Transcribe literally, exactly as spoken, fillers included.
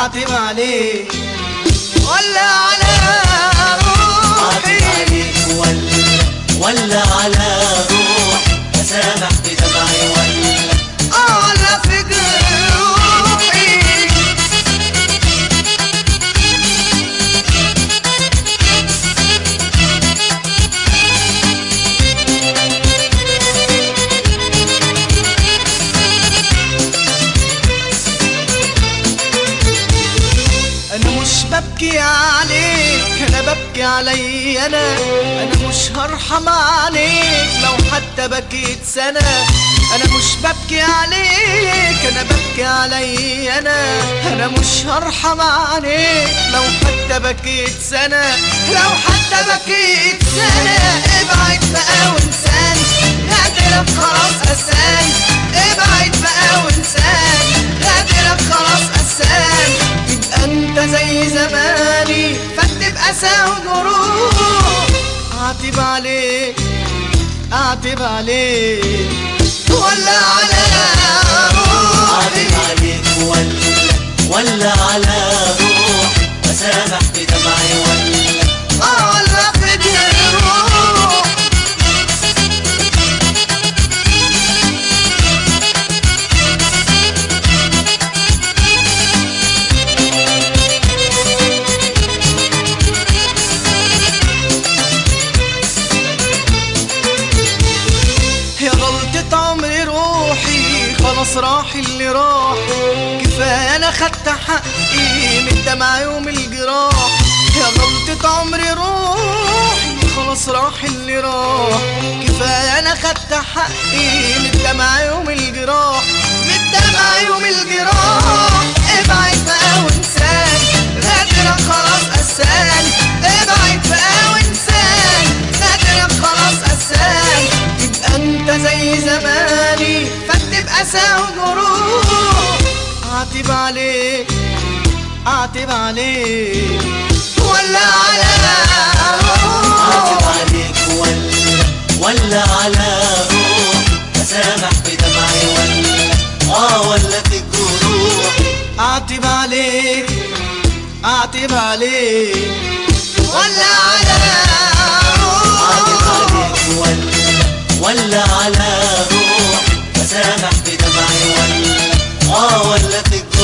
اعتب عليك ولا على روحي؟ اعتب عليك ولا ولا على روحي؟ اسامح بدمعي ولا اه ولا في جروحي؟ انا مش ببكي عليك، انا ببكي علي انا. انا مش هرحم عليك لو حتى بكيت سنة. انا مش ببكي عليك، انا ببكي علي انا. انا مش هرحم عليك لو حتى بكيت سنة. لو حتى بكيت سنة ابعد بقى وانساني، غادرك خلاص قساني. ابعد بقى وانساني، غادرك خلاص قساني. تبقى انت زي زماني فتبقى ساوي جروح. اعتب عليك اعتب عليك ولا على روحي؟ اعتب عليك ولا ولا على روحي؟ اسامح بدمعي ولا اه ولا في جروح؟ يا غلطة عمري روحي خلاص راح اللي راح. كفاية انا خدت حقي من دمعي ومن الجراح. يا غلطة عمري روحي خلاص راح اللي راح. كفاية انا خدت حقي من دمعي ومن الجراح. من دمعي ومن الجراح. ابعد بقى وانساني، غادرك خلاص قساني. ابعد بقى وانساني، غادرك خلاص قساني. تبقى انت زي زماني فتبقى ساوي جروح. اعتب عليك اعتب عليك ولا على اعتب روحي؟ عليك ولا ولا على روحي؟ اسامح بدمعي ولا اه ولا في الجروح؟ اعتب عليك اعتب عليك ولا على اعتب روحي؟ عليك ولا ولا على روحي؟ اسامح بدمعي ولا اه ولا في الجروح؟